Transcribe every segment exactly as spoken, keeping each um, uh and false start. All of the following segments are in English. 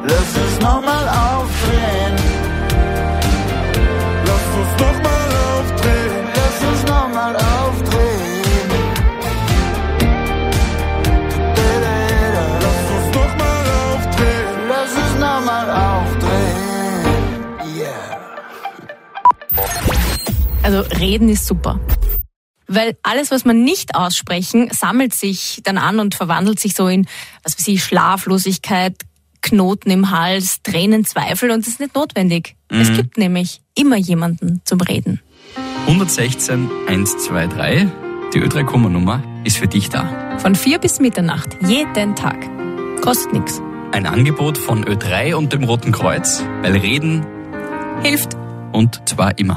Lass uns nochmal aufdrehen. Lass uns nochmal aufdrehen. Lass uns nochmal aufdrehen. Lass uns nochmal aufdrehen. Lass uns nochmal aufdrehen. Yeah. Also reden ist super. Weil alles, was man nicht aussprechen, sammelt sich dann an und verwandelt sich so in, was weiß ich, Schlaflosigkeit, Knoten im Hals, Tränen, Zweifel, und das ist nicht notwendig. Mhm. Es gibt nämlich immer jemanden zum Reden. hundertsechzehn eins zwei drei, die Ö drei Kummer-Nummer ist für dich da. Von vier bis Mitternacht, jeden Tag. Kostet nichts. Ein Angebot von Ö drei und dem Roten Kreuz, weil Reden hilft. Und zwar immer.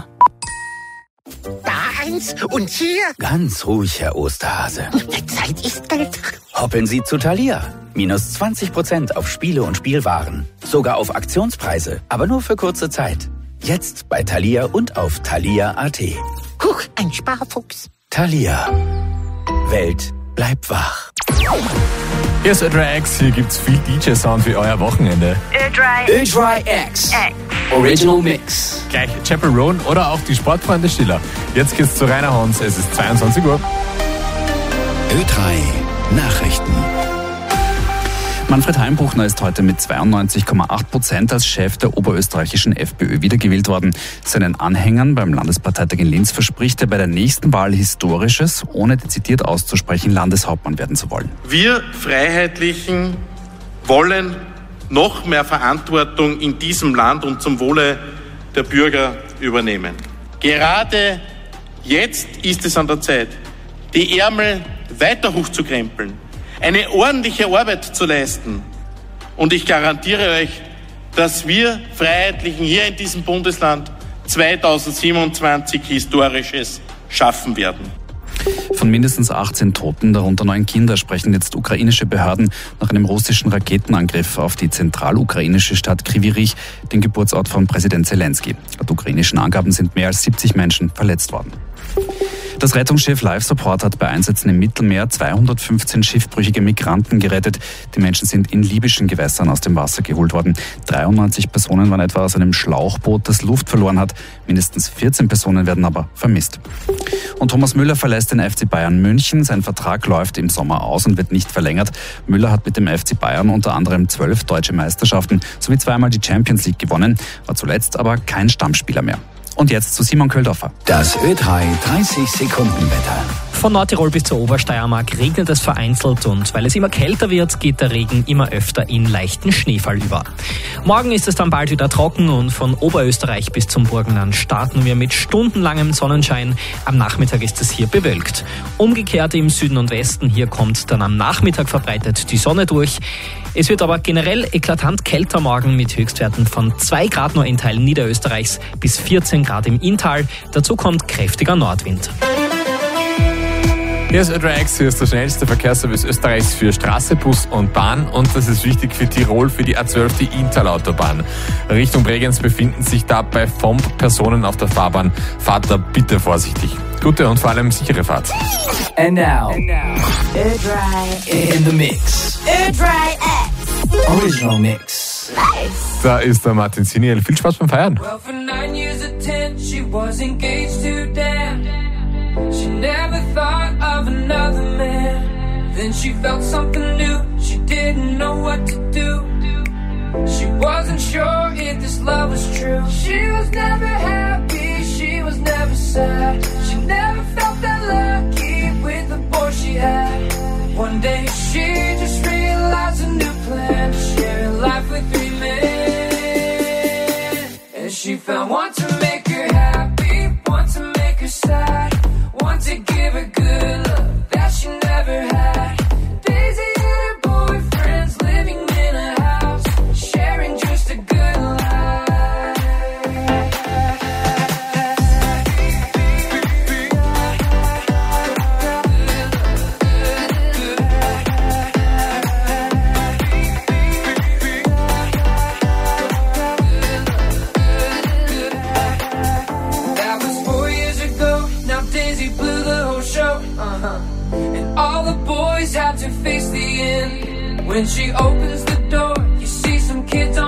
Da eins und hier. Ganz ruhig, Herr Osterhase. Zeit ist Geld. Hoppen Sie zu Thalia. Minus zwanzig Prozent auf Spiele und Spielwaren. Sogar auf Aktionspreise, aber nur für kurze Zeit. Jetzt bei Thalia und auf thalia punkt at. Huch, ein Sparfuchs. Thalia. Welt bleibt wach. Hier ist Ö drei X, hier gibt's viel D J-Sound für euer Wochenende. Ö drei Ö drei X. Original Mix. Gleich Chapel Roan oder auch die Sportfreunde Stiller. Jetzt geht's zu Rainer Hans, es ist zweiundzwanzig Uhr. Ö drei Nachrichten. Manfred Heimbuchner ist heute mit zweiundneunzig Komma acht Prozent als Chef der oberösterreichischen FPÖ wiedergewählt worden. Seinen Anhängern beim Landesparteitag in Linz verspricht er bei der nächsten Wahl Historisches, ohne dezidiert auszusprechen, Landeshauptmann werden zu wollen. Wir Freiheitlichen wollen noch mehr Verantwortung in diesem Land und zum Wohle der Bürger übernehmen. Gerade jetzt ist es an der Zeit, die Ärmel weiter hochzukrempeln, eine ordentliche Arbeit zu leisten. Und ich garantiere euch, dass wir Freiheitlichen hier in diesem Bundesland zweitausendsiebenundzwanzig Historisches schaffen werden. Von mindestens achtzehn Toten, darunter neun Kinder, sprechen jetzt ukrainische Behörden nach einem russischen Raketenangriff auf die zentralukrainische Stadt Kryvyi Rih, den Geburtsort von Präsident Zelensky. Laut ukrainischen Angaben sind mehr als siebzig Menschen verletzt worden. Das Rettungsschiff Life Support hat bei Einsätzen im Mittelmeer zweihundertfünfzehn schiffbrüchige Migranten gerettet. Die Menschen sind in libyschen Gewässern aus dem Wasser geholt worden. dreiundneunzig Personen waren etwa aus einem Schlauchboot, das Luft verloren hat. Mindestens vierzehn Personen werden aber vermisst. Und Thomas Müller verlässt den F C Bayern München. Sein Vertrag läuft im Sommer aus und wird nicht verlängert. Müller hat mit dem F C Bayern unter anderem zwölf deutsche Meisterschaften sowie zweimal die Champions League gewonnen, war zuletzt aber kein Stammspieler mehr. Und jetzt zu Simon Köldorfer. Das Ö drei dreißig Sekunden Wetter. Von Nordtirol bis zur Obersteiermark regnet es vereinzelt und weil es immer kälter wird, geht der Regen immer öfter in leichten Schneefall über. Morgen ist es dann bald wieder trocken und von Oberösterreich bis zum Burgenland starten wir mit stundenlangem Sonnenschein. Am Nachmittag ist es hier bewölkt. Umgekehrt im Süden und Westen, hier kommt dann am Nachmittag verbreitet die Sonne durch. Es wird aber generell eklatant kälter morgen mit Höchstwerten von zwei Grad nur in Teilen Niederösterreichs bis vierzehn Grad im Inntal. Dazu kommt kräftiger Nordwind. Hier ist Ö drei X, hier ist der schnellste Verkehrsservice Österreichs für Straße, Bus und Bahn und das ist wichtig für Tirol, für die A zwölf, die Inntal-Autobahn. Richtung Bregenz befinden sich dabei V O M P-Personen auf der Fahrbahn. Fahrt da bitte vorsichtig. Gute und vor allem sichere Fahrt. And now, and now. Ö drei in the mix. Ö drei X. Original Mix. Nice. Da ist der Martin Siniel. Viel Spaß beim Feiern. Well, for nine years at ten, she was engaged to Dan. She never thought of another man. Then she felt something new. She didn't know what to do. She wasn't sure if this love was true. She was never happy. She was never sad. She never felt that lucky with the boy she had. One day she just realized a new plan to share life with three men. And she found one to make her happy, one to make her sad. Want to give her good love that she never had. Daisy and her boyfriends living in a house, sharing just a good life. That was four years ago. Now Daisy blew the whole show, uh-huh. And all the boys had to face the end. When she opens the door, you see some kids on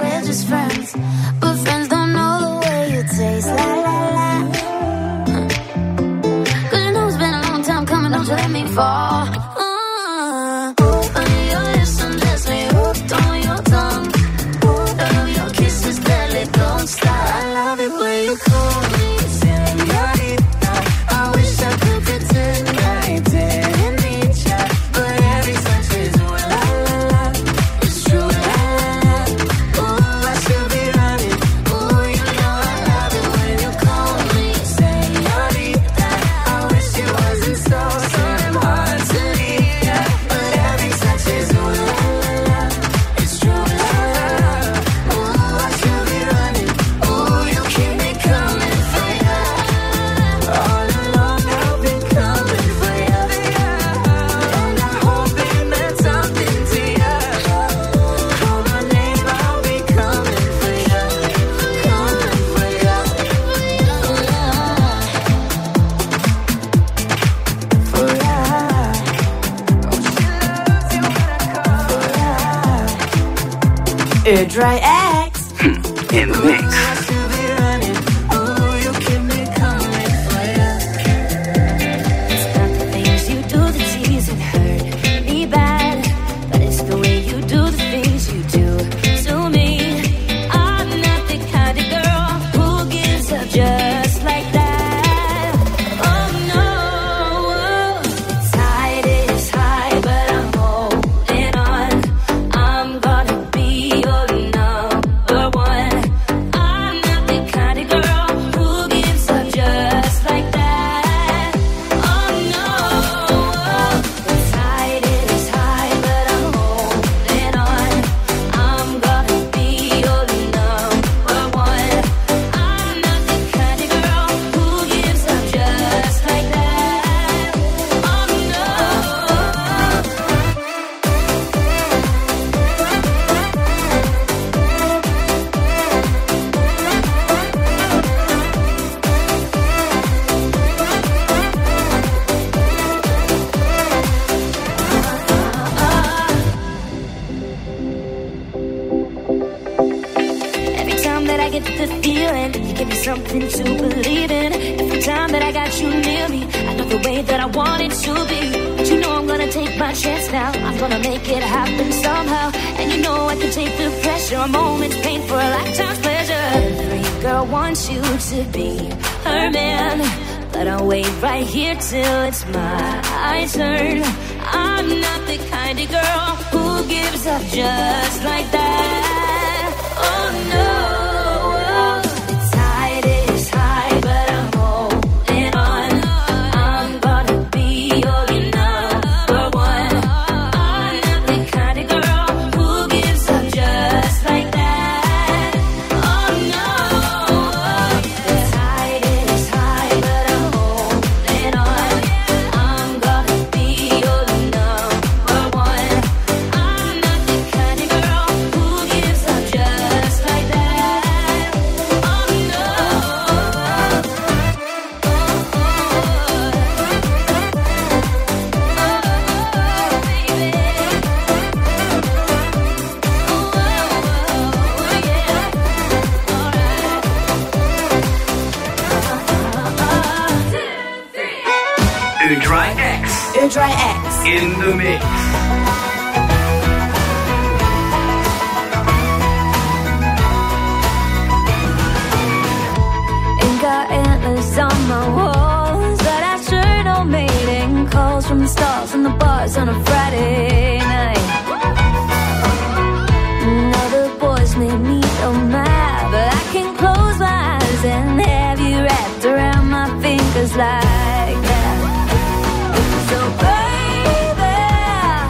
we're just friends, but friends don't know the way you taste. La la la. Cause you know it's been a long time coming, don't you let me fall. Uh, under your lips, undress me, hooked on your tongue. Love your kisses, barely don't stop. I love it when you call me señorita. I wish I could pretend I didn't need ya, but every touch is ooh la la la. It's true la la la. Ooh, I should be running. Ooh, you know I love it when you call me señorita. I wish it wasn't so so damn hard to leave ya, but every touch is ooh la la la. It's true la la la. Ooh, I should be running. Ooh, you keep me coming for ya. All along I've been coming for ya, and I hope it meant something to ya. Call my name, I'll be coming for ya, coming for ya, for ya. Air Dry X In the mix. I should be running. Ooh, you keep me coming for ya. It's not the things you do that tease and hurt me bad, but it's the way you do the things you do to me. I'm not the kind of girl who gives up just like that. Oh no, the tide is high, but I'm holding on. I'm gonna be your number one. I'm not the kind of girl who gives up just like that. Oh no, the tide is high, but I'm holding on. I'm gonna be your number one. I'm not the kind of girl who gives up just like that. Oh no. Every time that I get the feeling, you give me something to believe in. Every time that I got you near me, I know the way that I want it to be. But you know I'm gonna take my chance now. I'm gonna make it happen somehow. And you know I can take the pressure, a moment's pain for a lifetime's pleasure. Every girl wants you to be her man, but I'll wait right here till it's my turn. I'm not the kind of girl who gives up just like that. Oh no, the tide is high, but I'm holding on. I'm gonna be your number one. I'm not the kind of girl who gives up just like that. Oh no, the tide is high, but I'm holding on. I'm gonna be your number one. I'm not the kind of girl who gives up just like that. Oh no. Air Dry X. Air Dry X. In the mix. Ain't got antlers on my walls, but I sure don't mating calls from the stars and the bars on a Friday night. Now the boys made me so mad, but I can close my eyes and have you wrapped around my fingers like that. So baby,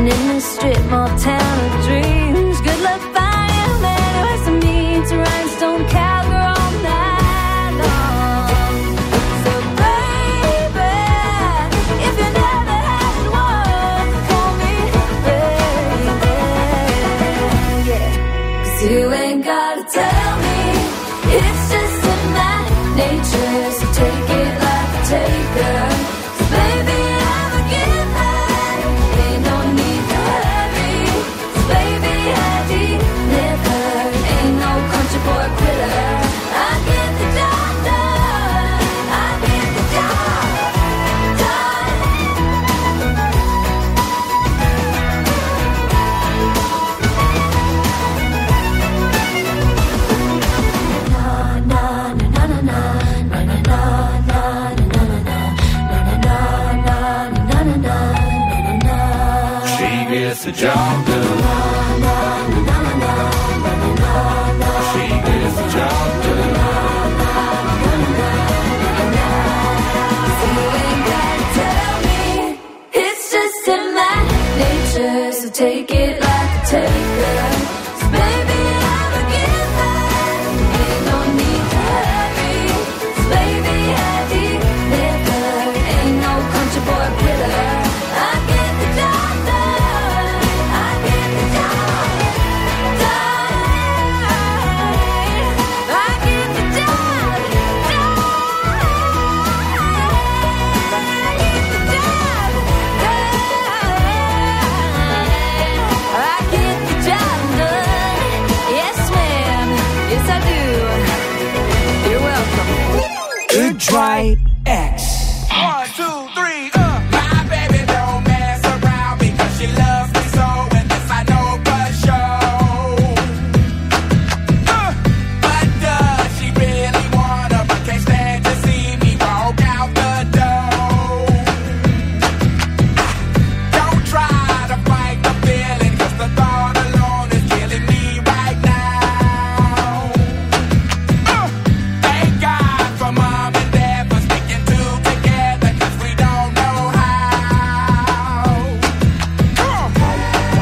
in this strip mall town of dreams. Good luck finding a man who has some needs, rhinestone cowgirl all night long. So baby, if you never had one, call me baby, yeah. 'Cause you ain't gotta tell me, it's just in my nature, so take it like a taker. 'Cause baby, I'm a giver, ain't no need to hurry. 'Cause baby, I deliver, ain't no country boy quitter. I get the job done, I get the job done. Na na na na na na na na na na na na na. She gets the job done. She gets the job done. You ain't gotta tell me, it's just in my nature, so take it like a taker. 'Cause baby, I'm a giver, ain't no need to hurry. 'Cause baby, I deliver, ain't no country boy quitter. I get the job done, I get the job done, I get the job done, I get the job done, I get the job done. Yes, ma'am, yes I do. You're welcome. Good Dry X. One, two, three, uh. My baby don't mess around because she loves me so, and this I know for sure. Uh, but does she really wanna, but can't stand to see me walk out the door? Don't try to fight the feeling, 'cause the thought alone is killing me right now. Uh, thank God for mom and dad for sticking two together, 'cause we don't know how. Come on.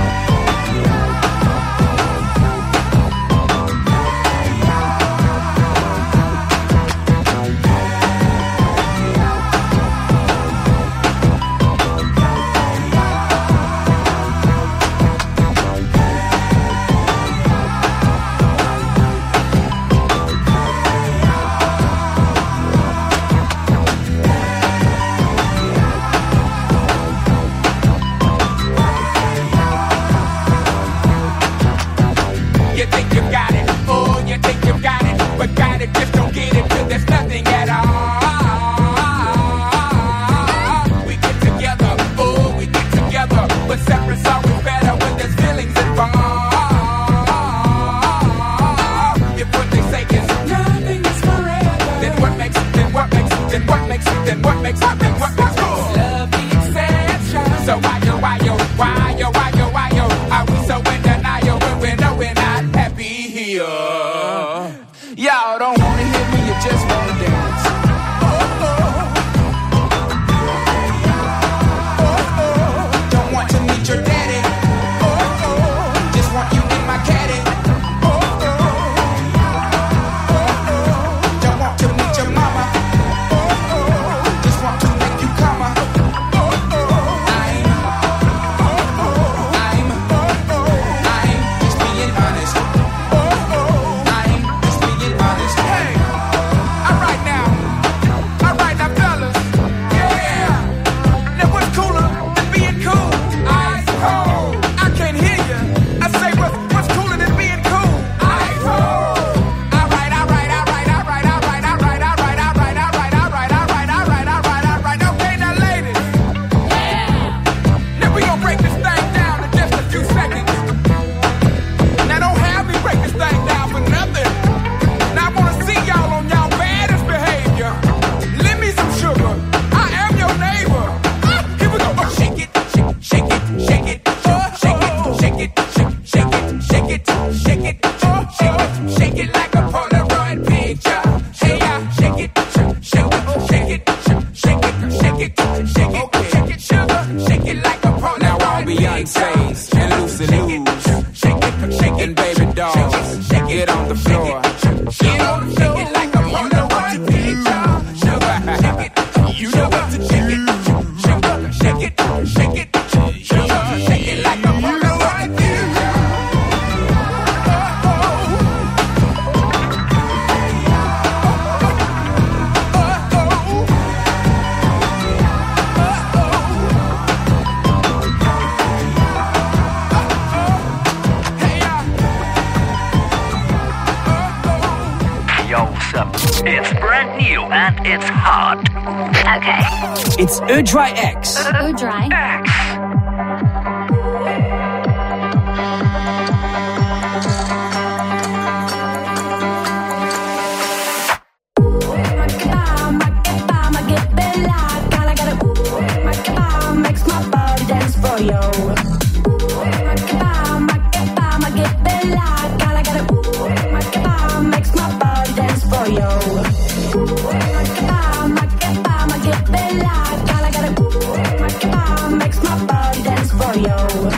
You think you got it, oh, you think you got it, but got it, just don't get it, 'cause there's nothing at all. We get together, oh, we get together, but separate's always better when there's feelings involved. If what they say is nothing is forever, then what makes, then what makes, then what makes, then what makes, what makes, what makes love the exception? So why yo, why yo, why yo, why yo, why yo, are we so in denial when we know we're not happy here? Y'all don't wanna hear me, you just wanna dance. Oh, oh. Oh, oh. Don't want to meet your daddy. Oh, oh. Just want you in my caddy. Oh, oh. Oh, oh. Don't want to meet your mama. Oh, oh. Just want to make you come. Oh, oh. I'm, oh, oh. I'm, oh, oh. I'm just being honest. Oh, oh. says and loosey loose. Shake it, shake it, baby doll. Get on the floor. Get on the floor like a you know what to do. Shake it, you know what to do. Shake it, shake it, shake it, shake it like a you know what to do. It's brand new and it's hot. Okay. It's Ö-Dry X. Ö-Dry X. makes my body dance for you. Makes my body dance for you. Makes my body dance for you.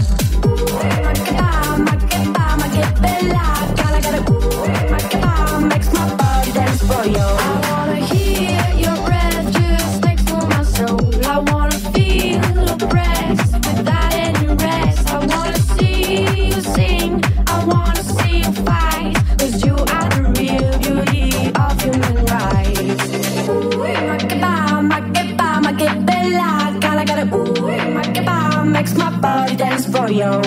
Makes my body dance for you. I wanna hear your breath just next to my soul. I wanna feel your breath without any rest. I wanna see you sing. I wanna see you fight. Cause you are the real beauty of human rights. Makes my body dance for you.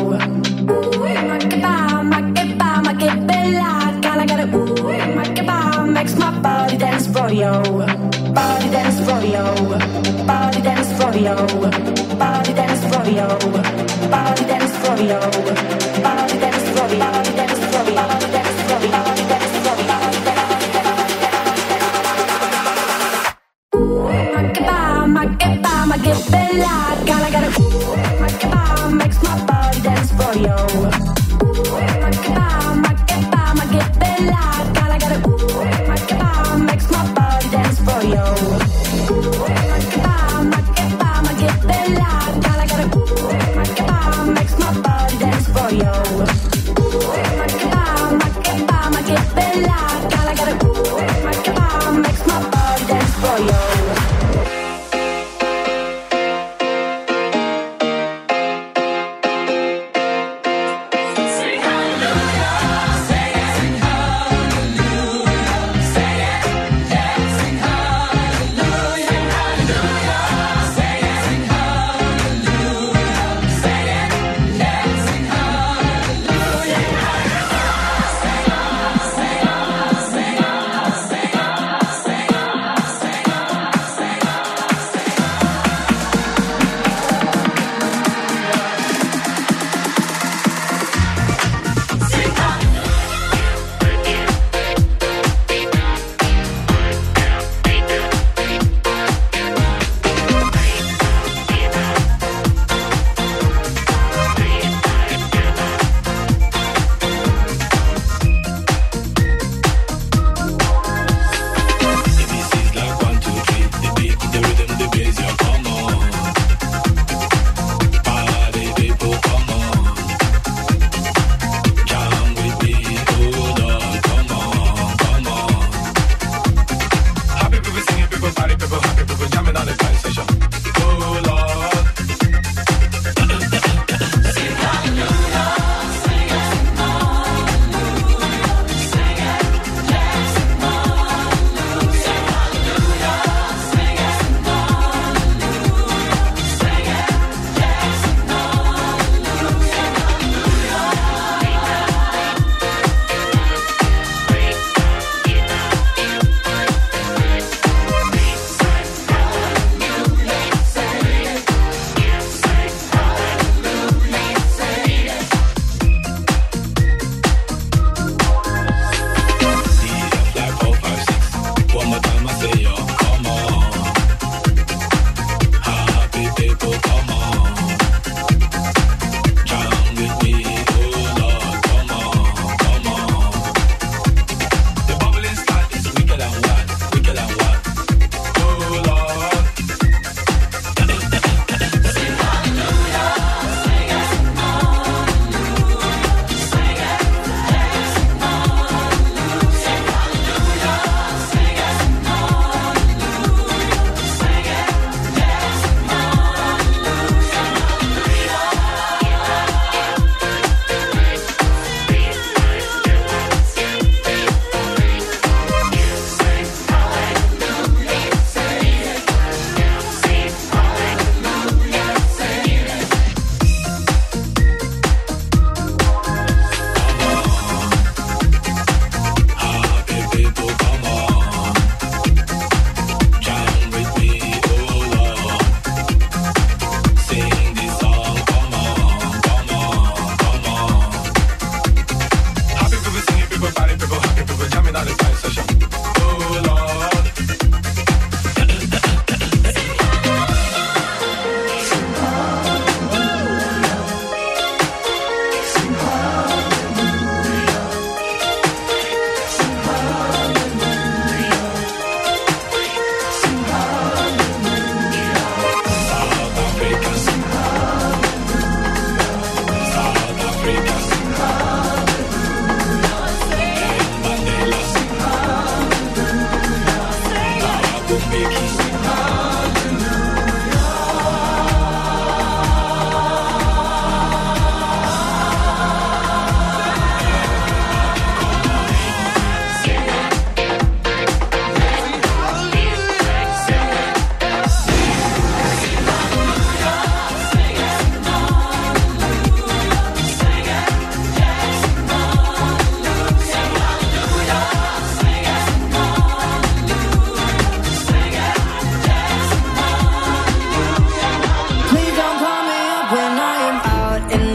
Makes my body dance for you. Body dance for you. Body dance for you. Body dance for you. Body dance for you. Body dance for you. Body dance for you. Body dance for you. Body dance for you. Makes my body dance for you. Makes my body dance for you. Makes my body dance for you. Makes my body dance for you.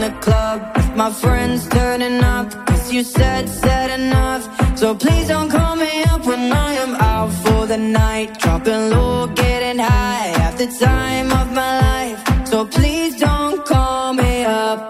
the club with my friends turning up. Cause you said, said enough. So please don't call me up when I am out for the night. Dropping low, getting high, have the time of my life. So please don't call me up.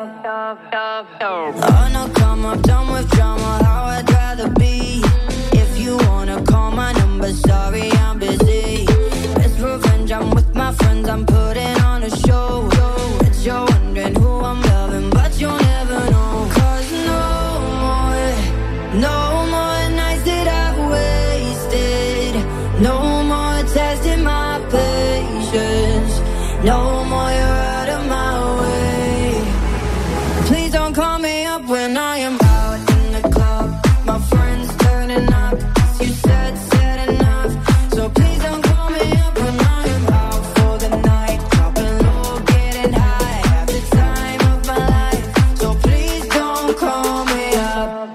Oh no, come up, done with drama, how I'd rather be. If you wanna call my number, sorry I'm busy. It's revenge, I'm with my friends, I'm putting on a show. Bet you're wondering who I'm loving, but you'll never know. Cause no more, no more nights that I've wasted. No more testing my patience. No more, you're out of my way. Please don't call me up when I am out in the club. My friends turning up. You said, said enough. So please don't call me up when I am out for the night. Dropping low, getting high, have the time of my life. So please don't call me up.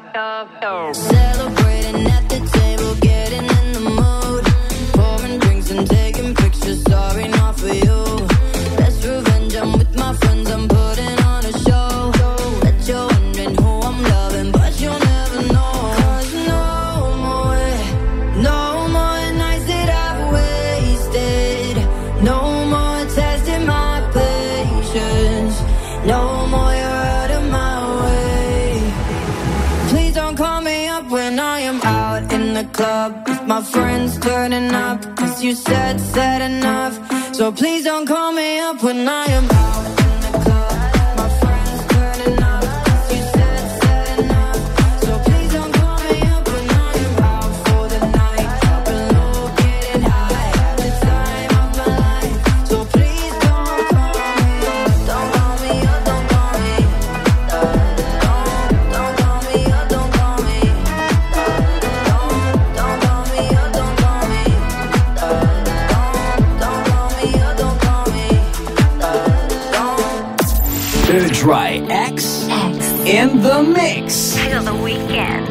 Celebrating at the table, getting in the mood. Pouring drinks and taking pictures, sorry not for you. Best revenge, I'm with my friends, I'm putting on a show. Bet you're wondering who I'm loving, but you'll never know. Cause no more, no more nights that I've wasted. No more testing my patience. No more, you're out of my way. Please don't call me up when I am out in the club with my friends turning up. Cause you said, said enough. So please don't call me up when I am out in the club. My friends turning up. Cause you said, said enough. So please don't call me up when I am out for the night. Dropping low, getting high, have the time of my life. So please don't call me up. Don't call me up, don't call me. Don't, don't call me up, don't call me. Don't, don't call me up, don't call me. Don't, don't call me up, don't call me. Don't. Dry X in the mix. Till the weekend.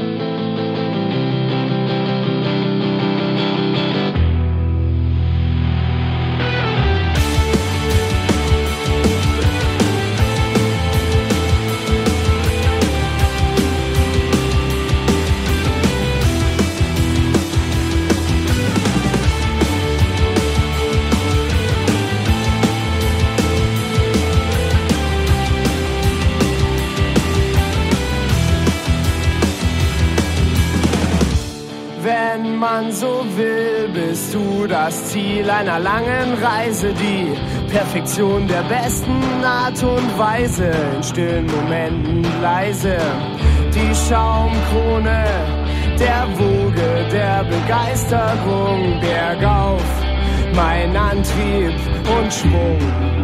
Wenn man so will, bist du das Ziel einer langen Reise, die Perfektion der besten Art und Weise, in stillen Momenten leise, die Schaumkrone der Woge der Begeisterung, bergauf, mein Antrieb und Schwung.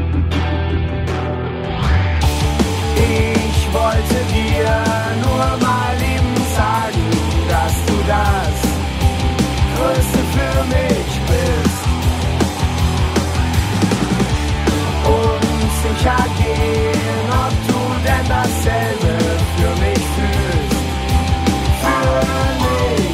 Ich wollte dir nur mal eben sagen, dass du das Größte für mich bist. Und sicher gehen, ob du denn dasselbe für mich fühlst. Für mich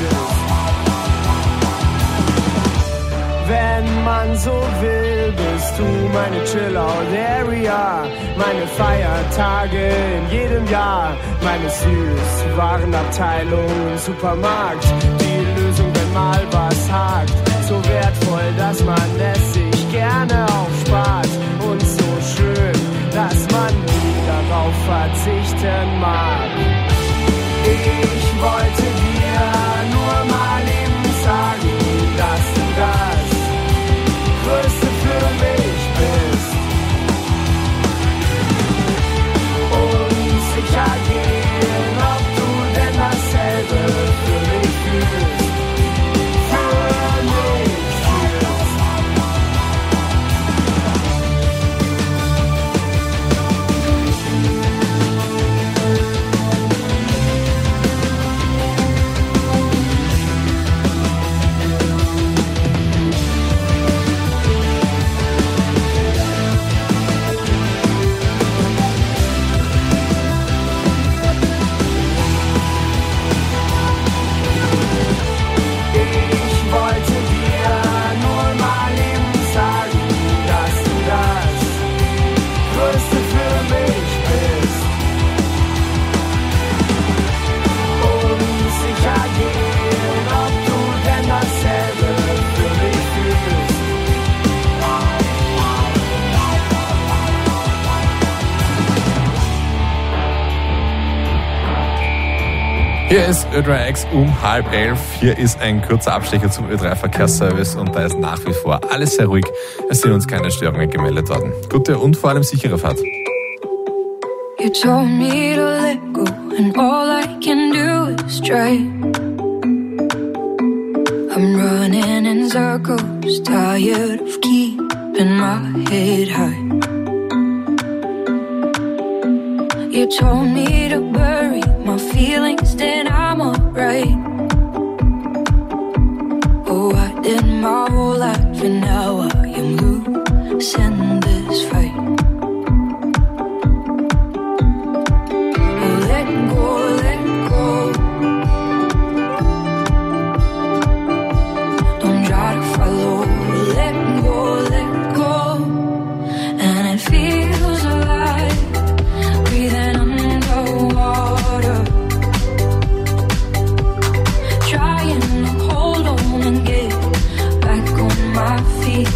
fühlst. Wenn man so will, bist du meine Chill-Out-Area, meine Feiertage in jedem Jahr, meine Süßwarenabteilung im Supermarkt, die Lösung, wenn mal was hakt, so wertvoll, dass man es sich gerne aufspart und so schön, dass man nie darauf verzichten mag. Ich wollte dir nur mal eben sagen, dass du das Größte für mich bist. Und sicher gehen, ob du denn dasselbe für mich fühlst. Für mich fühlst. Hier ist Ö drei X um halb elf. Hier ist ein kurzer Abstecher zum Ö drei Verkehrsservice und da ist nach wie vor alles sehr ruhig. Es sind uns keine Störungen gemeldet worden. Gute und vor allem sichere Fahrt. You told me to let go and all I can do is try. I'm running in circles, tired of keeping my head high. You told me to bury my feelings, then I'm alright. Oh, I did my whole life and now I am losing this fight. Let go, let go. Don't try to follow. Let go, let go. And it feels alive. Breathing underwater, trying to hold on and get back on my feet.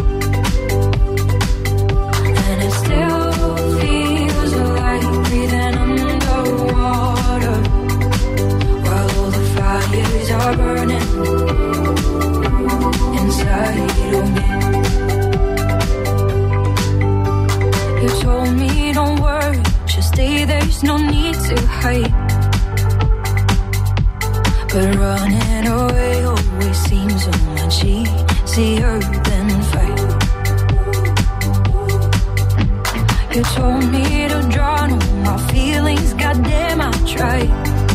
And it still feels like breathing underwater, while all the fires are burning inside of me. You told me don't worry, just stay, there's no need to hide. But running away always seems so much easier than fight. You told me to drown all my feelings, goddamn I tried.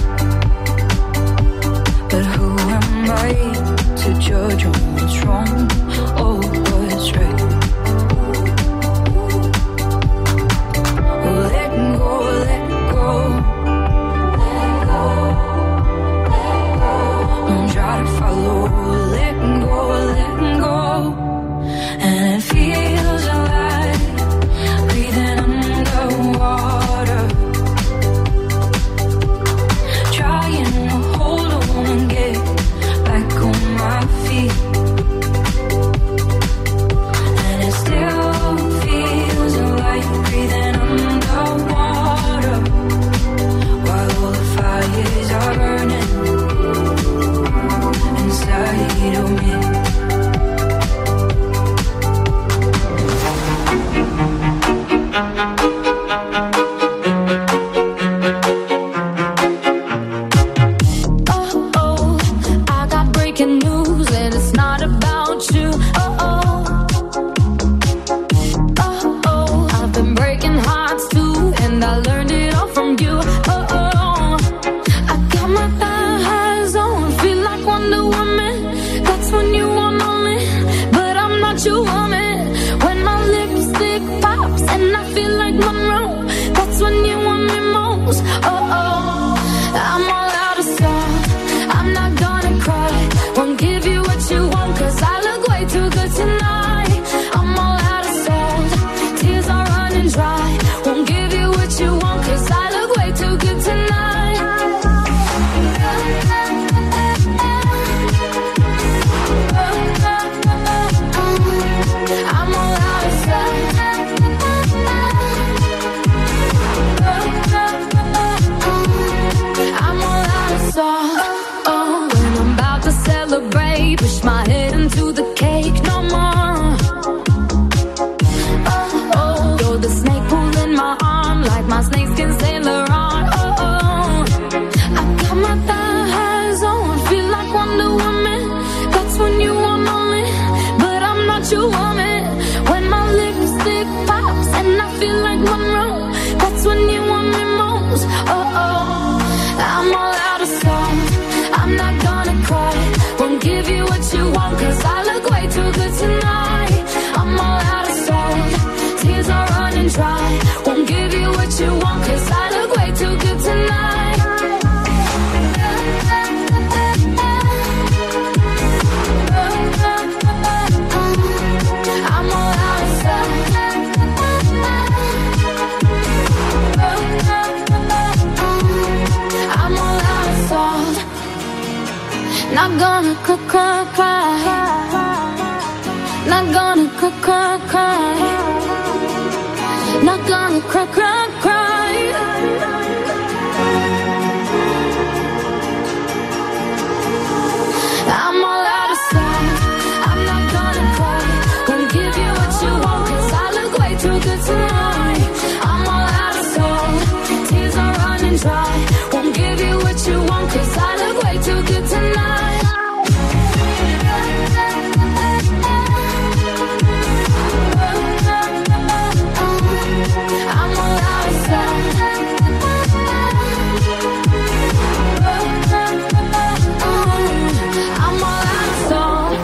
But who am I to judge on what's wrong or what's right? Let go, let go. Don't try to follow. Let go, let go. And it feels alive, breathing underwater, trying to hold on and get back on my feet. And it still feels alive, breathing underwater, while all the fires are burning inside of me. Oh, oh, I got breaking news and it's not about you. Oh, oh, oh, oh, I've been breaking hearts too, and I learned it all from you. Oh, oh, I got my thighs on, feel like Wonder Woman. That's when you want me, but I'm not your woman. When my lipstick pops and I feel like Monroe, that's when you want me most. Oh, oh, I'm all out of salt, I'm not gonna cry. Won't give you what you want, cause I look way too good tonight. I'm all out of salt, tears are running dry. Won't give you what you want, cause I look way too good tonight. I'm all out of salt, I'm all out of salt. Oh, when I'm about to celebrate, push my head into the cake no more. Oh, oh, you're the snake pulling my arm like my snakeskin Sailor on. Oh, oh, I got my thighs on, feel like Wonder Woman. That's when you want me, but I'm not your woman. When my lipstick pops and I feel like Monroe, that's when you want me most. Oh, oh, I'm all out of salt, I'm not gonna cry. Won't give you what you want, cause I look way too good tonight. I'm all out of salt, tears are running dry. Won't give you what you want, cause I look way too good tonight. I'm all out of salt, I'm all out of salt. Not gonna cry, cry, cry. Not gonna cry, cry, cry. Not gonna cry, cry, cry. even try. Won't give you what you want, cause I look way too good tonight. I'm all outside. I'm all outside.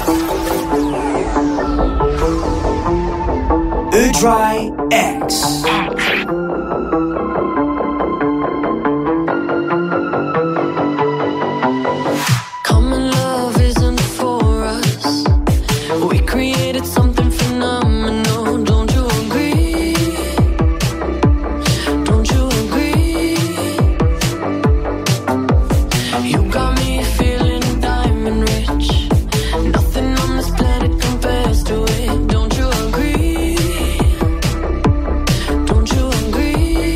Ö-Dry X. Common love isn't for us. We created something phenomenal. Don't you agree? Don't you agree? You got me feeling diamond rich. Nothing on this planet compares to it. Don't you agree? Don't you agree?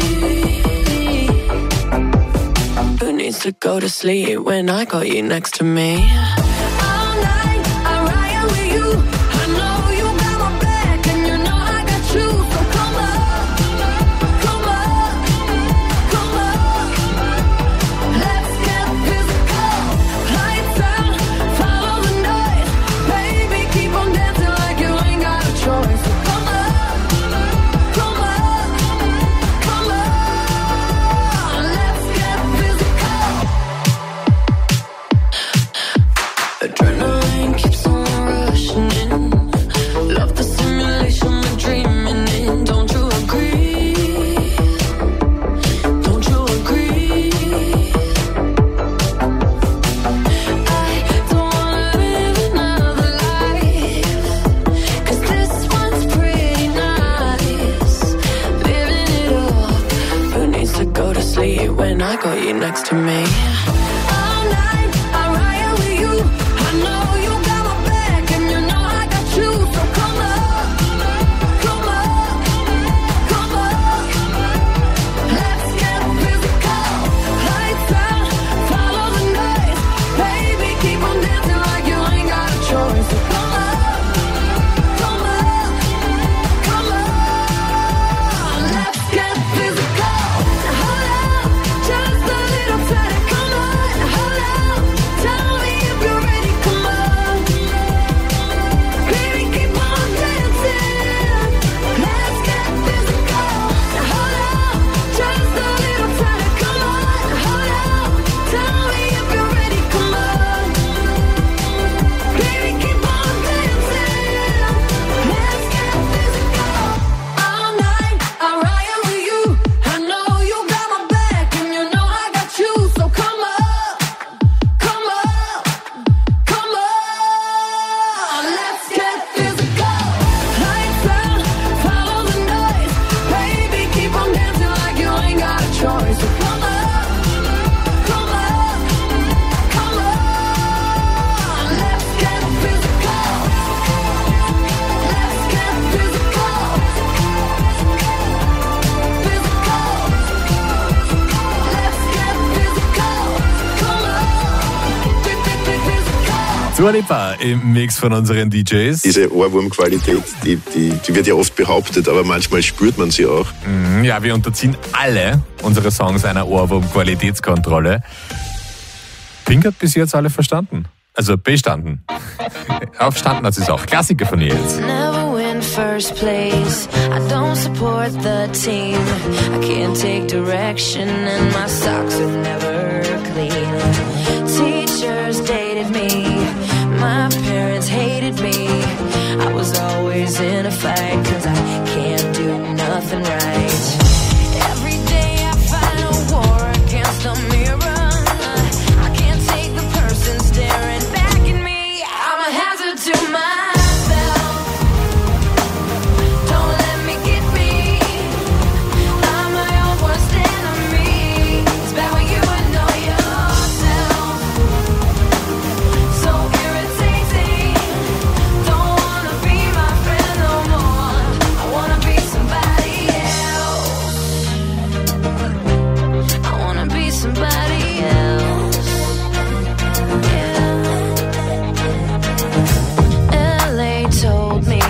Who needs to go to sleep when I got you next to me? All night I ride with you. I know you got my back and you know I got you. So come up, come up, come up. Let's get physical. Lights out, follow the noise. Baby, keep on dancing like you ain't got a choice. So come up, come up, come up. Let's get physical. Adrenaline keeps on rushing in. Love the simulation we're dreaming in. Don't you agree? Don't you agree? I don't wanna live another life, cause this one's pretty nice. Living it up. Who needs to go to sleep when I got you next to me? All night I ride with you. I know you got my back and you know I got you. So come up, come up, come up. Let's get physical. Lights out, follow the noise. Baby, keep on dancing like you ain't got a choice. So come up, come up, come up. Let's get physical. Hold up, just a little tighter. Come on, hold up. Tell me if you're ready. Come on, baby, keep on dancing. Let's get physical. Hold up, just a little tighter. Come on, hold up. Tell me if you're ready. Come on, baby, keep on dancing. Let's get physical. All night I ride with you. I know you got my back and you know I got you. So come up, come up, come on. Let's get physical. Lights out, follow the noise. Baby, keep on dancing like you ain't got a choice. So come up, come up, come on. Let's get physical. Let's get physical. Physical. Let's get physical. Come on. Physical. Dua Lipa im Mix von unseren D Js. Diese Ohrwurmqualität, die, die, die wird ja oft behauptet, aber manchmal spürt man sie auch. Mhm, ja, wir unterziehen alle unsere Songs einer Ohrwurm-Qualitätskontrolle. Pink hat bis jetzt alle verstanden. Also bestanden. Aufstanden hat sie es auch. Klassiker von ihr jetzt. Never win first place. I don't support the team. I can't take direction and my socks are never clean. Teachers dated me. My parents hated me. I was always in a fight cause I can't do nothing right. Every day I fight a war against the mirror. I can't take the person staring back at me. I'm a hazard to myself. Don't let me get me. I'm my own worst enemy. It's bad when you know yourself. So irritating. Don't wanna be my friend no more. I wanna be somebody else. I wanna be somebody else. Yeah. L A told me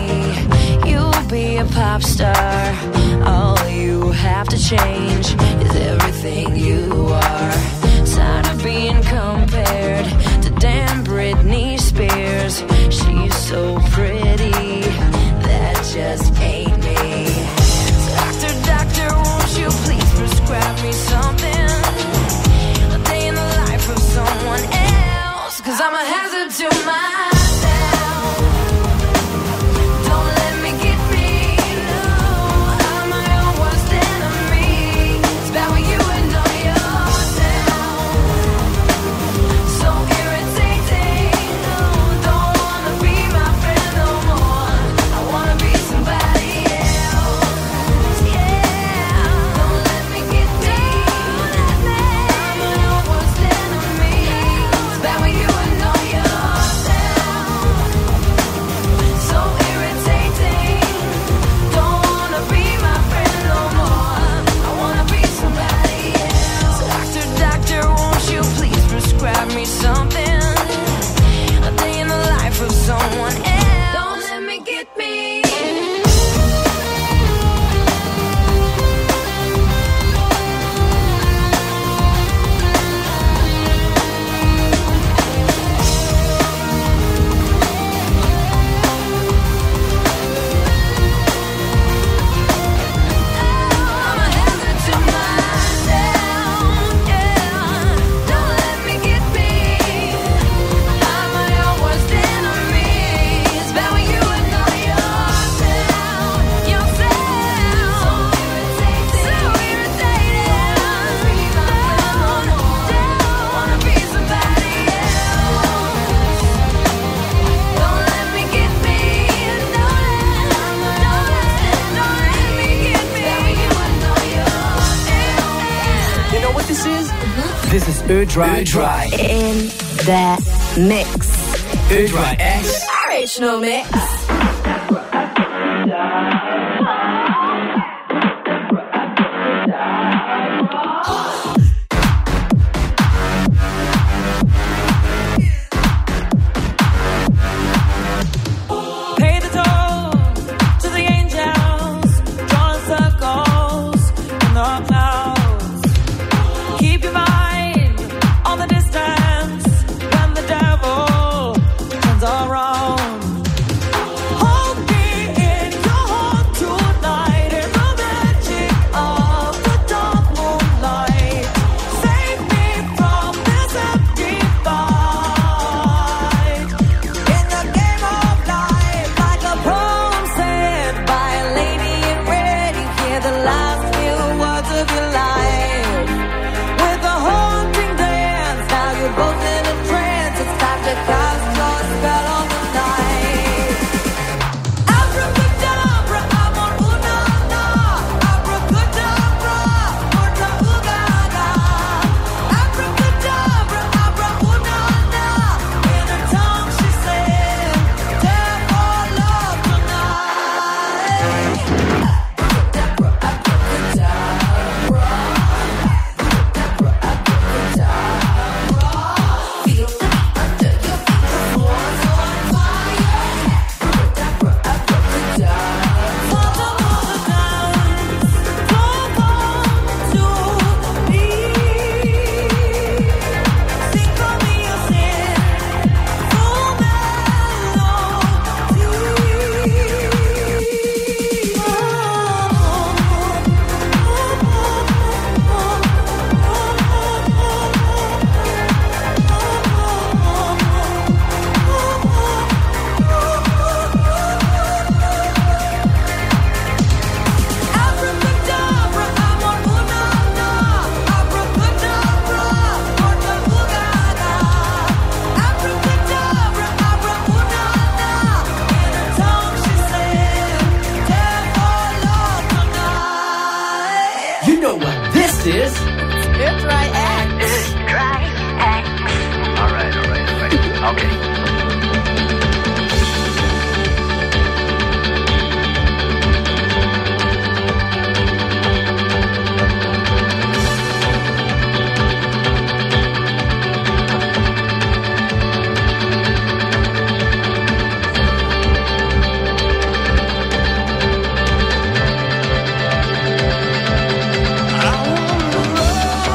you'll be a pop star. All you have to change is everything everything you are. Tired of being compared to damn Britney Spears. She's so pretty, that just ain't me. Doctor, doctor, won't you please prescribe me something? A day in the life of someone else, 'cause I'm a hazard to myself. Don't let me get me, no, I'm my own worst enemy. It's bad when you know yourself. So irritating, no, don't wanna be my friend no more. I wanna be somebody else, yeah. Don't let me get me, I'm my own worst enemy. It's bad when you know yourself. So irritating, don't wanna be my friend no more. I wanna be somebody else. Doctor, doctor, won't you please prescribe me something? A day in the life of someone else. Don't let me get me. I'm a hazard to myself, yeah. Don't let me get me. I'm my own worst enemy. It's bad when you know yourself, yourself. So irritating, don't wanna be somebody else. Don't let me get me, don't let, don't let, don't let me get me. You know what this is? This is Erdry. Erdry. In the mix. Erdry X. Original mix. Pay the toll to the angels, drawing circles in the clouds. Keep your mind on the distance when the devil turns around. Hold me in your heart tonight in the magic of the dark moonlight. Save me from this empty fight. In the game of life, like a poem said by a lady in red, you hear the last few words of your life. With a haunting dance, now you're both in a trance. It's time to cast your spell on the night. Abracadabra, amor, una, na. Abracadabra, morta, ugaga. Abracadabra, abra, una, na. In her tongue she said, "Dare for love tonight." Abracadabra, abracadabra. Feel the under your feet, the floor's on fire. Abracadabra, abracadabra. Father of the dance, come on to me. Sing for me your sin, full Abracadabra, amor, una, na. Abracadabra, morta, ugaga. Abracadabra, abra, una, na. In her tongue she said, "Dare for love tonight." You know what this is? It's right X. All right, all right, all right. Okay. I wanna run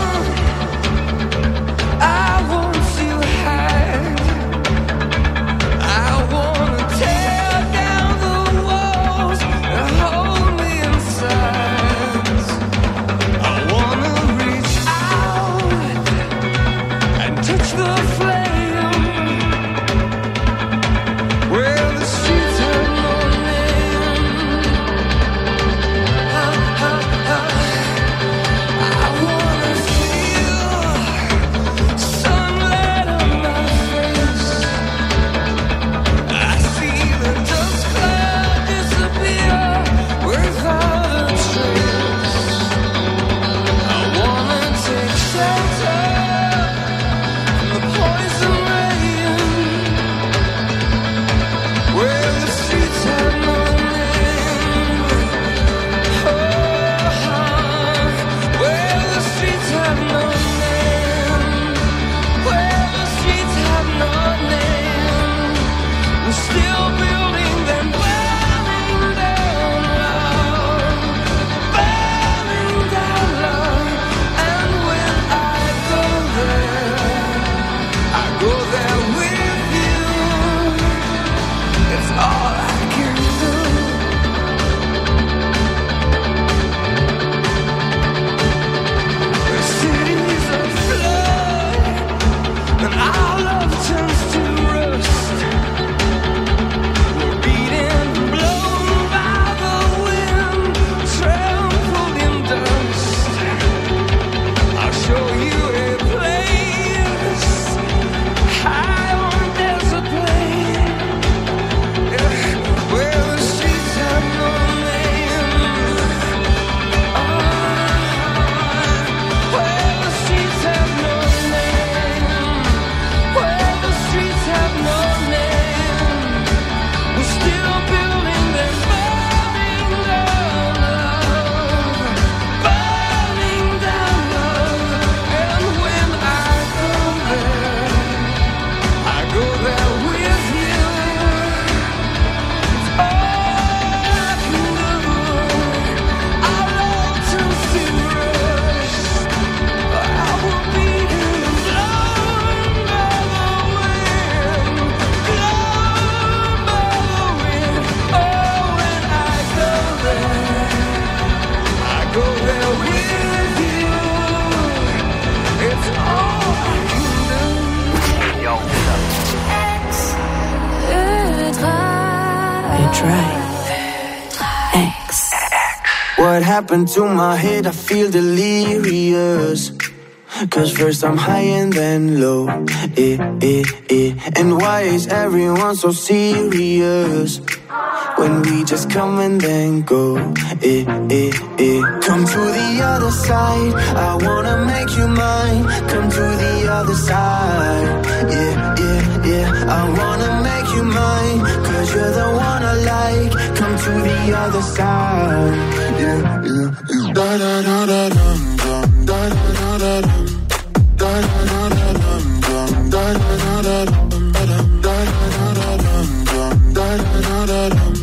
happened to my head? I feel delirious. Cause first I'm high and then low, eh, eh, eh. And why is everyone so serious when we just come and then go, eh, eh, eh. Come to the other side, I wanna make you mine. Come to the other side, yeah, yeah, yeah. I wanna make you mine, cause you're the one I like. Come to the other side, yeah, yeah, yeah. Da da da da dum dum, da da da da dum, da da da da dum dum, da da da da dum, da da da da dum dum, da da da da dum.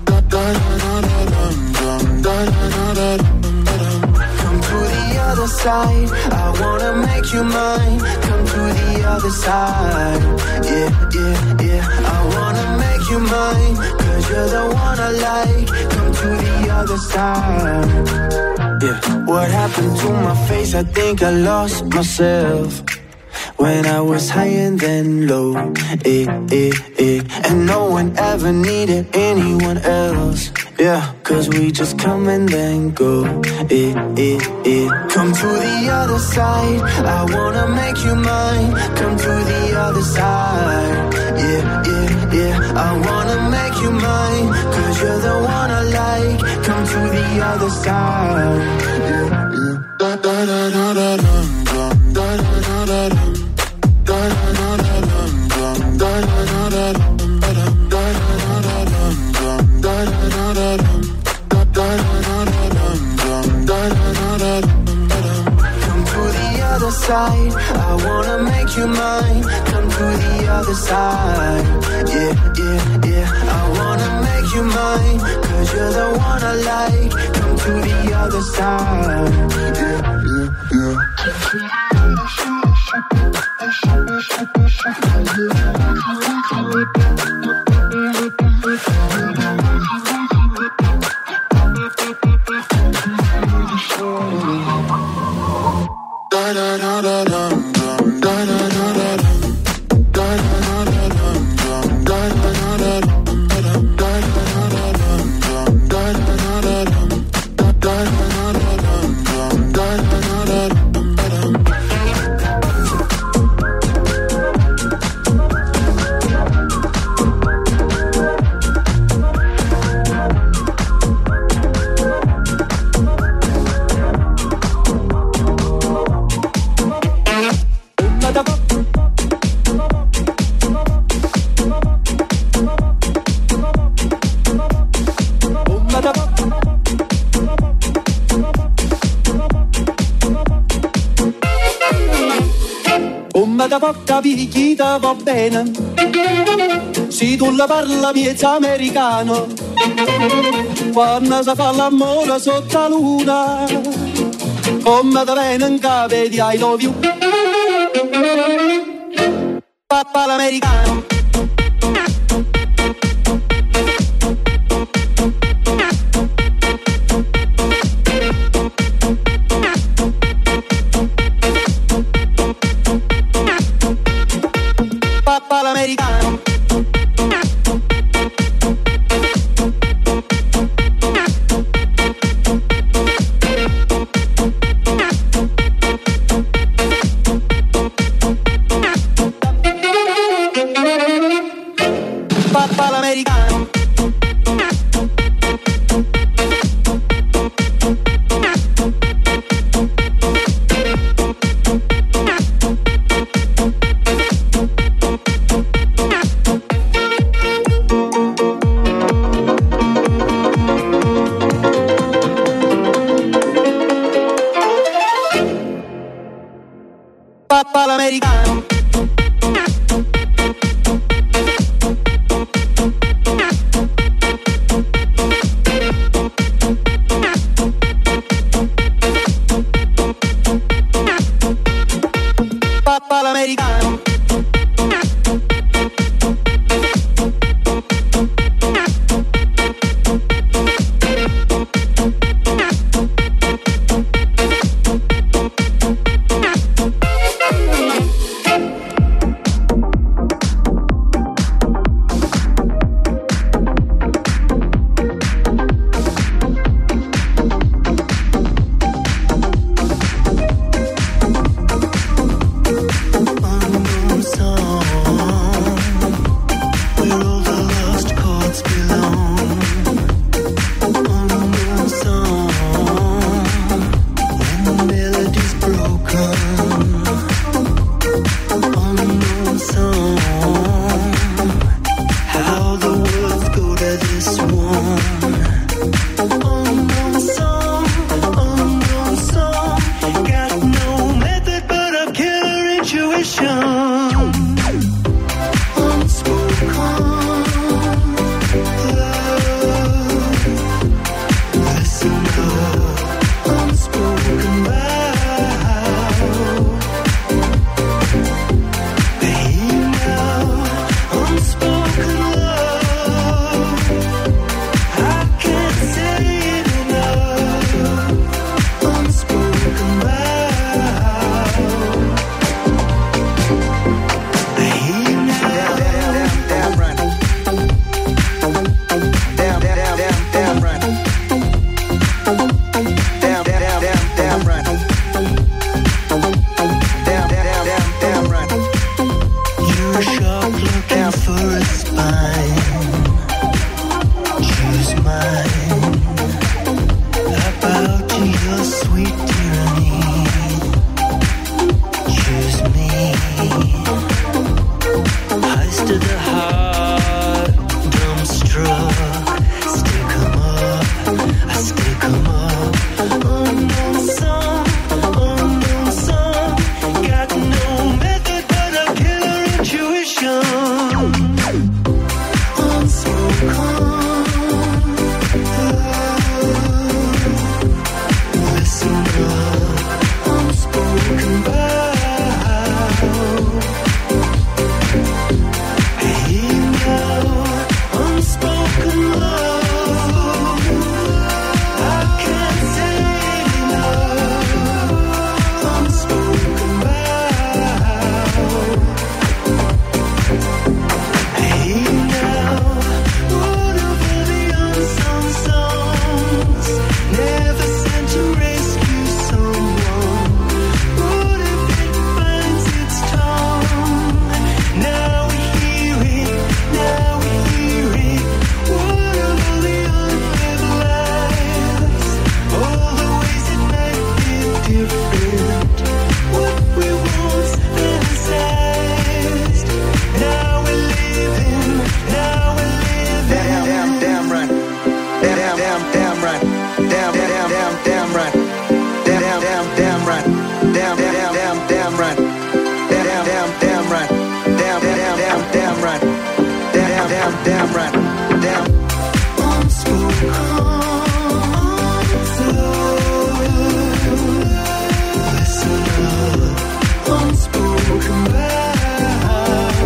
Come to the other side, I wanna make you mine. Come to the other side, yeah, yeah, yeah. I wanna make you mine, cause you're the one I like. Come to the other side, yeah. What happened to my face? I think I lost myself when I was high and then low, eh, eh, eh. And no one ever needed anyone else, yeah. Cause we just come and then go, eh, eh, eh. Come to the other side, I wanna make you mine. Come to the other side, yeah, yeah, yeah. I wanna make you mine, cause you're the one I like. Come to the other side, yeah, yeah. Da da da da da dum dum, da da da da dum. Side, I wanna make you mine. Come to the other side, yeah, yeah, yeah. I wanna make you mine, cause you're the one I like. Come to the other side, yeah, yeah, Da da da da dum dum, da da da da dum, da da da da dum dum, da da da da dum, da da da da dum dum, da da da da dum, da da da da dum dum, da da da da dum. Da porca picchita va bene, se tu la parla miezza americano, quando si fa l'amore sotto la luna, come da bene in capo di I love you, papà l'americano. Papà l'americano. Papà l'americano. Papà l'americano. Papà l'americano. damn right. Damn, damn, damn, damn right. Damn, damn, damn right. Damn, damn, damn, damn right. Damn, damn, damn right. Damn. Unspoken love. Unspoken love.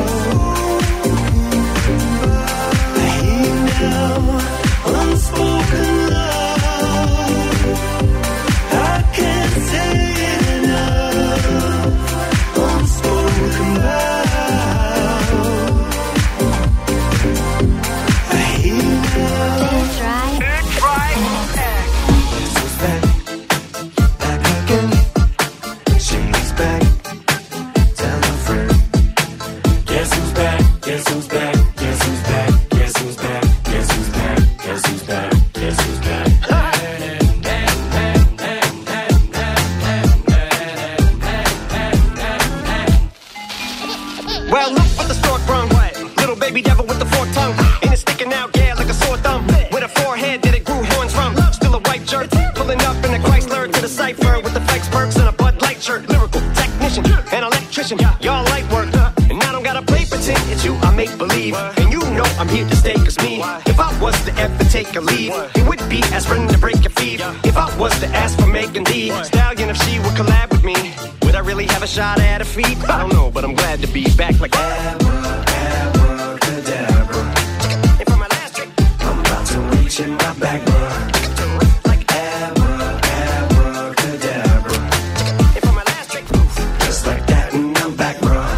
Hey now, unspoken love. I can't say it enough. Unspoken love. Well, look what the stork brung. Little baby devil with the forked tongue. And it's sticking out, yeah, like a sore thumb. With a forehead that it grew horns from. Still a white jerk, pulling up in a Chrysler to the cipher with the flex perks and a Bud Light shirt. Lyrical technician, an electrician, y'all light work. And I don't gotta play pretend, it's you I make believe. And you know I'm here to stay, cause me, if I was to ever take a leave, it would be aspirin to break your feet. If I was to ask for Megan Thee Stallion, if she would collab with me, would I really have a shot at her feet? I don't know, but I'm glad to be back like Abra, abracadabra. And for my last trick, I'm about to reach in my back, bruh. Like Abra, abracadabra. And for my last trick, just like that, and I'm back,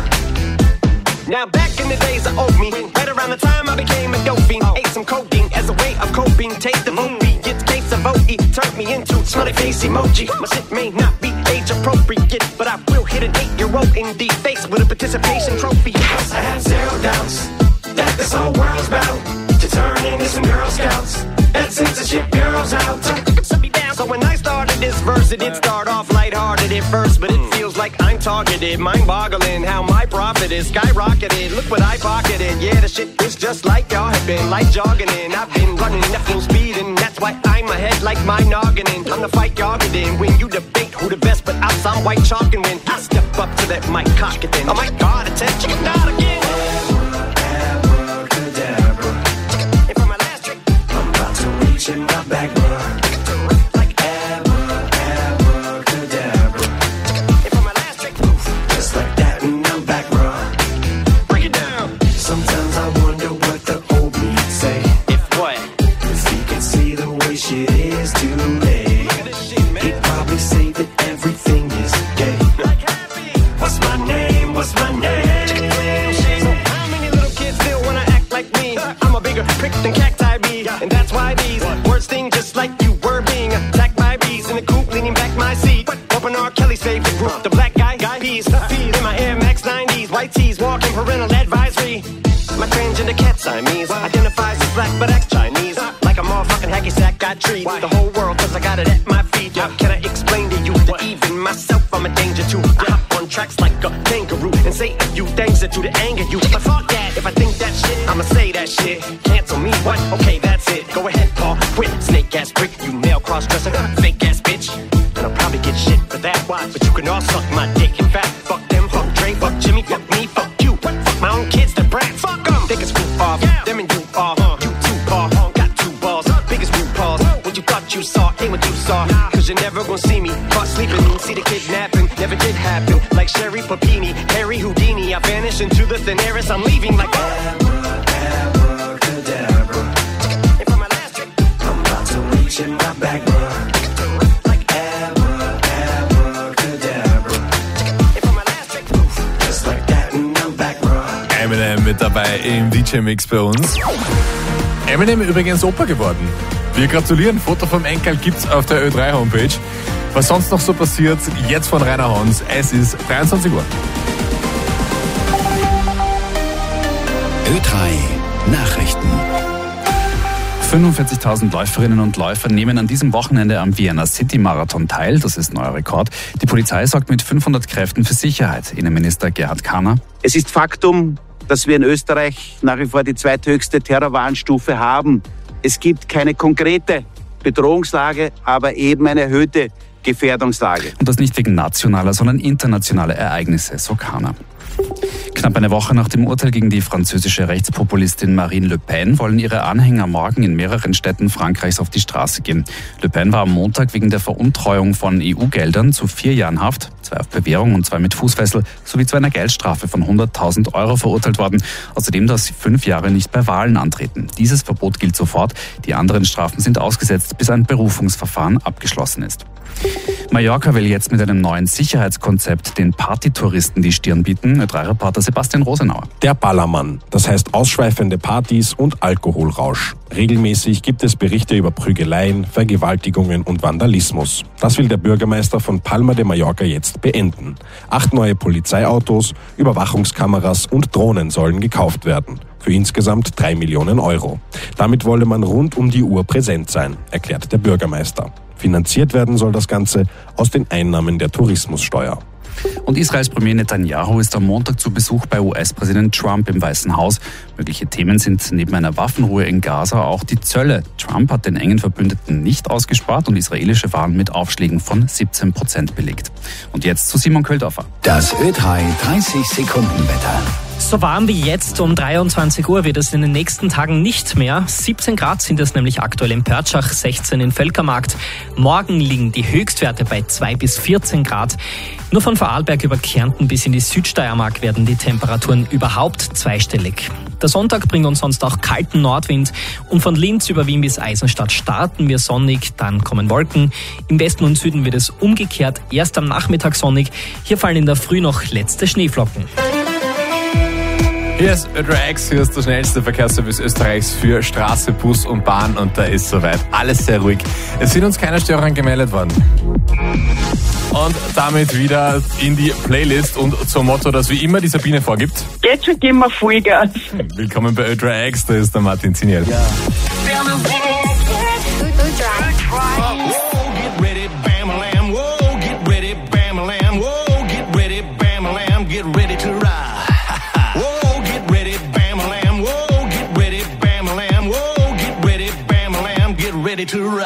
bruh. Now back in the days of old me, right around the time I became a dope fiend, ate some codeine as a way of coping. Taste the vote beat, it's case of O E, turned me into smiley face emoji. My shit may not be age appropriate, but I will hit an eight-year-old in the face with a participation trophy. I have zero doubts that this whole world's about to turn into some Girl Scouts and censorship girls out. So when I started this verse, it did start off lighthearted at first, but it feels like I'm targeted, mind-boggling how my profit is skyrocketed. Look what I pocketed, yeah, the shit is just like y'all have been, like jogging in. I've been running at full speed, and that's why I'm ahead like my noggin in. I'm the fight y'all get in when you debate who the best, but I'm some white chalk, and when I step up to that mic, cock it then. Oh my God, attention, not again. Abracadabra. And for my last trick, I'm about to reach in my bag, bruh. Than cacti be, and that's why these words sting just like you were being attacked by bees in the coop, leaning back my seat. Open R. Kelly's favorite group, the black guy, guy peas, feed in my Air Max nineties, white tees, walking parental advisory. My transgender cat Siamese identifies as black but acts Chinese, like a motherfucking hacky sack. I treat the whole world cause I got it at my feet. How can I explain to you that even myself I'm a danger to? I hop on tracks like a kangaroo and say a few things that do to anger you. But fuck that, if I think that shit, I'ma say that shit. Cancel me, what? Okay, that's it. Go ahead, Paul, quit. Snake ass prick, you male cross-dresser, fake ass bitch. And I'll probably get shit for that, why? But you can all suck my dick. In fact, fuck them, fuck Dre, fuck Jimmy, fuck me, fuck you. Fuck my own kids, the brat, fuck them. Think it's roof off, them and you off. You two paw, got two balls, biggest root paws. What you thought you saw, ain't what you saw. Cause you're never gonna see me caught sleeping, see the kidnapping. Never did happen, like Sherry Papini, Harry Houdini. I vanish into the thin air as I'm leaving like Abra, abracadabra. And for my last trick, I'm about to reach in my bag, bruh. Like Abra, abracadabra. And for my last trick, just like that, and I'm back, bruh. Eminem mit dabei im D J-Mix bei uns. Eminem übrigens Opa geworden. Wir gratulieren, Foto vom Enkel gibt's auf der Ö drei Homepage. Was sonst noch so passiert, jetzt von Rainer Hans. Es ist dreiundzwanzig Uhr. Ö drei Nachrichten. fünfundvierzigtausend Läuferinnen und Läufer nehmen an diesem Wochenende am Vienna City Marathon teil. Das ist neuer Rekord. Die Polizei sorgt mit fünfhundert Kräften für Sicherheit. Innenminister Gerhard Kahner. Es ist Faktum, dass wir in Österreich nach wie vor die zweithöchste Terrorwarnstufe haben. Es gibt keine konkrete Bedrohungslage, aber eben eine erhöhte Gefährdungslage. Und das nicht wegen nationaler, sondern internationaler Ereignisse, so Kahner. Knapp eine Woche nach dem Urteil gegen die französische Rechtspopulistin Marine Le Pen wollen ihre Anhänger morgen in mehreren Städten Frankreichs auf die Straße gehen. Le Pen war am Montag wegen der Veruntreuung von E U-Geldern zu vier Jahren Haft, zwei auf Bewährung und zwei mit Fußfessel, sowie zu einer Geldstrafe von hunderttausend Euro verurteilt worden. Außerdem darf sie fünf Jahre nicht bei Wahlen antreten. Dieses Verbot gilt sofort. Die anderen Strafen sind ausgesetzt, bis ein Berufungsverfahren abgeschlossen ist. Mallorca will jetzt mit einem neuen Sicherheitskonzept den Partytouristen die Stirn bieten. Ö drei Reporter Sebastian Rosenauer. Der Ballermann, das heißt ausschweifende Partys und Alkoholrausch. Regelmäßig gibt es Berichte über Prügeleien, Vergewaltigungen und Vandalismus. Das will der Bürgermeister von Palma de Mallorca jetzt beenden. Acht neue Polizeiautos, Überwachungskameras und Drohnen sollen gekauft werden. Für insgesamt drei Millionen Euro. Damit wolle man rund um die Uhr präsent sein, erklärt der Bürgermeister. Finanziert werden soll das Ganze aus den Einnahmen der Tourismussteuer. Und Israels Premier Netanyahu ist am Montag zu Besuch bei U S-Präsident Trump im Weißen Haus. Mögliche Themen sind neben einer Waffenruhe in Gaza auch die Zölle. Trump hat den engen Verbündeten nicht ausgespart und israelische Waren mit Aufschlägen von siebzehn Prozent belegt. Und jetzt zu Simon Köldorfer. Das Ö drei dreißig Sekunden Wetter. So warm wie jetzt um dreiundzwanzig Uhr wird es in den nächsten Tagen nicht mehr. siebzehn Grad sind es nämlich aktuell in Pörtschach, sechzehn in Völkermarkt. Morgen liegen die Höchstwerte bei zwei bis vierzehn Grad. Nur von Vorarlberg über Kärnten bis in die Südsteiermark werden die Temperaturen überhaupt zweistellig. Der Sonntag bringt uns sonst auch kalten Nordwind und von Linz über Wien bis Eisenstadt starten wir sonnig, dann kommen Wolken. Im Westen und Süden wird es umgekehrt erst am Nachmittag sonnig. Hier fallen in der Früh noch letzte Schneeflocken. Hier ist Ö drei X, hier ist der schnellste Verkehrsservice Österreichs für Straße, Bus und Bahn und da ist soweit alles sehr ruhig. Es sind uns keine Störungen gemeldet worden. Und damit wieder in die Playlist und zum Motto, das wie immer die Sabine vorgibt. Geht schon, geben wir Vollgas. Willkommen bei Ö drei X, da ist der Martin Ziniel. Ja. Ready to ride.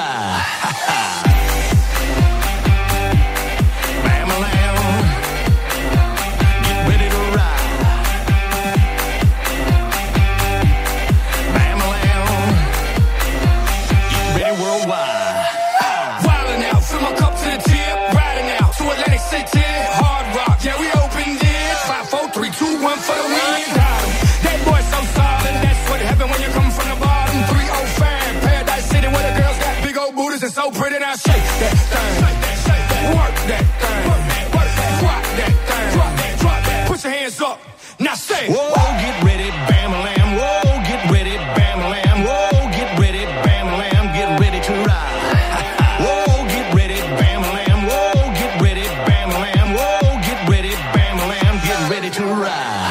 So pretty, now shake that thing, work that thing, work that, rock that thing, drop that, drop that, put your hands up, now say, whoa, get ready, bam-a-lam, whoa, get ready, bam-a-lam, whoa, get ready, bam-a-lam, get ready to ride, whoa, get ready, bam-a-lam, whoa, get ready, bam-a-lam, whoa, get ready, bam-a-lam, get ready to ride.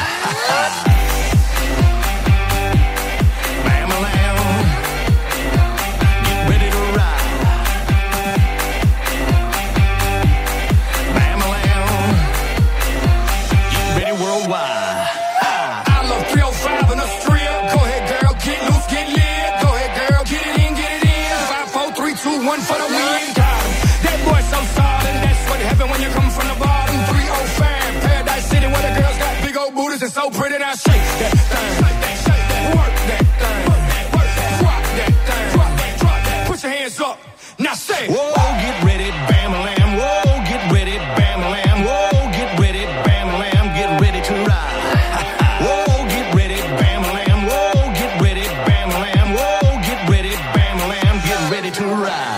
One for the win, got him. That boy so solid, that's what happened when you come from the bottom. three oh five, Paradise City, where the girls got big old booties and so pretty. Now shake that thing, work that thing, work that, rock that thing, drop that, drop that, put your hands up. Now say, whoa, get ready, bam-a-lam, whoa, get ready, bam-a-lam, whoa, get ready, bam-a-lam, get ready to ride. Whoa, get ready, bam-a-lam, whoa, get ready, bam-a-lam, whoa, get ready, bam-a-lam, get ready to ride.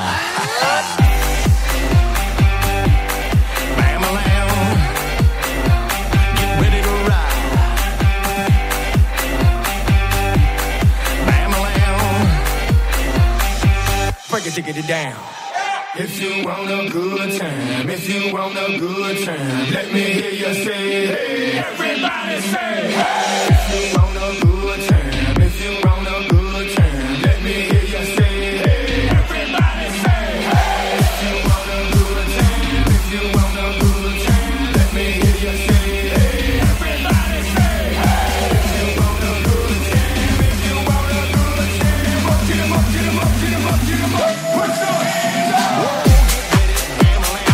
Take it down. If you want a good time, if you want a good time, let me hear you say, hey, everybody say, hey. If you want a good time, if you want a good time, let me hear you say, hey, everybody say, hey. If you want a good time, if you want a good time, let me hear you say, hey, everybody say, hey. If you want a good time, if you want a good time, up, get 'em up, get 'em up, get 'em up, get 'em up, put your hands up. Whoa, get ready, bam-a-lam.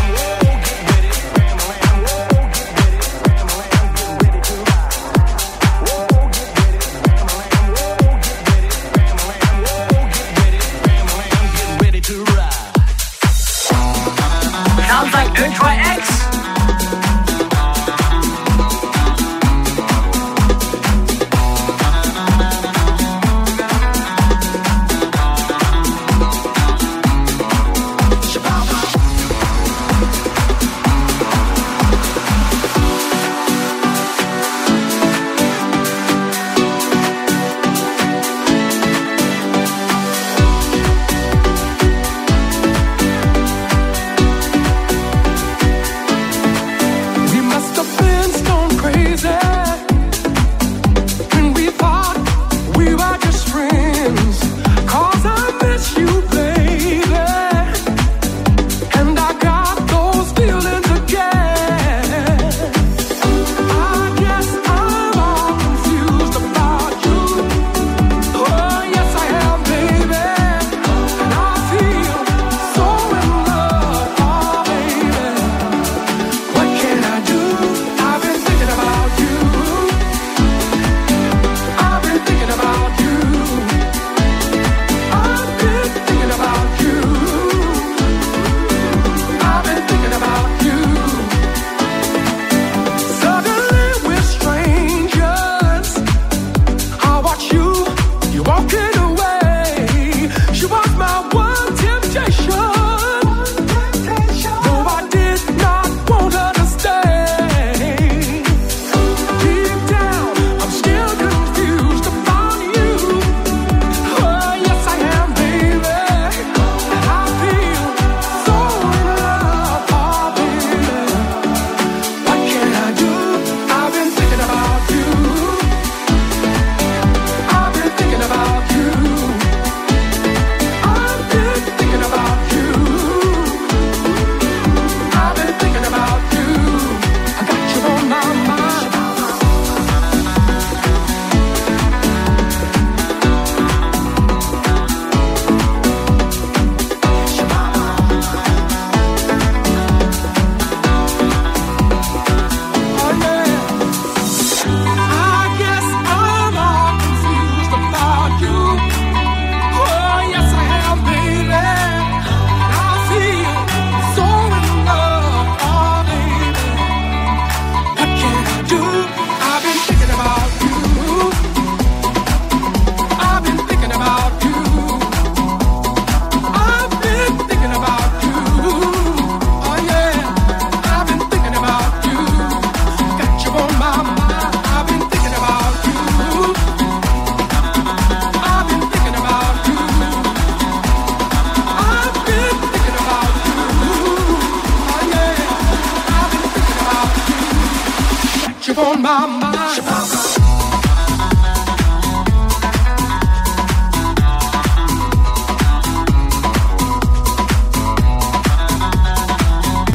keep on my mind.